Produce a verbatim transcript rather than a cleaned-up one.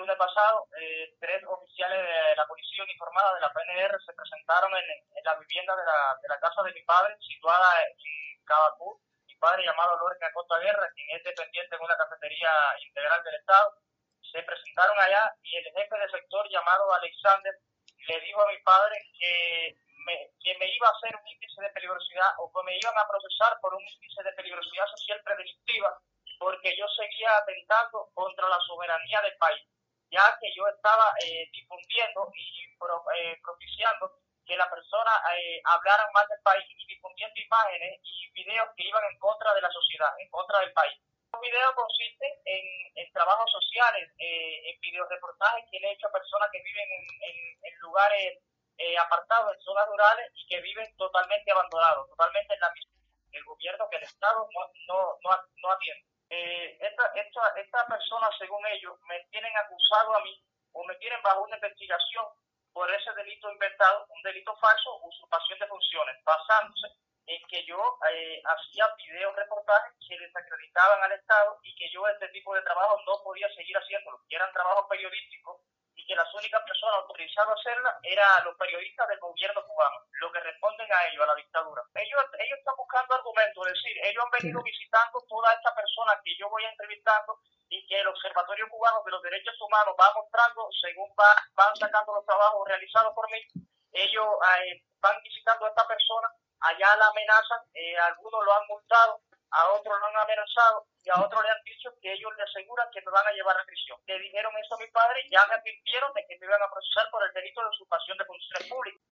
lunes pasado, eh, tres oficiales de la Policía Uniformada de la P N R se presentaron en, en la vivienda de la, de la casa de mi padre, situada en Cabacú. Mi padre, llamado Lorca Costa Guerra, quien es dependiente en una cafetería integral del Estado, se presentaron allá y el jefe de sector, llamado Alexander, le dijo a mi padre que me, que me iba a hacer un índice de peligrosidad o que me iban a procesar por un índice de peligrosidad social predelictiva, porque yo seguía atentando contra la soberanía del país, ya que yo estaba eh, difundiendo y pro, eh, propiciando que la persona eh, hablaran mal del país y difundiendo imágenes y videos que iban en contra de la sociedad, en contra del país. Los videos consisten en, en trabajos sociales, eh, en videoreportajes que le he hecho a personas que viven en, en, en lugares eh, apartados, en zonas rurales y que viven totalmente abandonados, totalmente en la misma que el gobierno, que el Estado no, no, no, no atiende. Eh, esta, esta, esta persona, según ellos, me tienen acusado a mí o me tienen bajo una investigación por ese delito inventado, un delito falso, usurpación de funciones, basándose en que yo eh, hacía videos reportajes que desacreditaban al Estado y que yo este tipo de trabajo no podía seguir haciéndolo, que eran trabajos periodísticos y que las únicas personas autorizadas a hacerla eran los periodistas del gobierno cubano, los que responden a ellos, a la dictadura. Ellos, ellos están buscando argumentos, es decir, ellos han venido sí. visitando todas estas personas que yo voy entrevistando y que el Observatorio Cubano de los Derechos Humanos va mostrando, según va, van sacando los trabajos realizados por mí, ellos eh, van visitando a esta persona, allá la amenazan, eh, algunos lo han multado, a otros lo han amenazado y a otros le han dicho que ellos le aseguran que me van a llevar a prisión. Le dijeron eso a mi padre y ya me advirtieron de que me iban a procesar por el delito de usurpación de funciones públicas.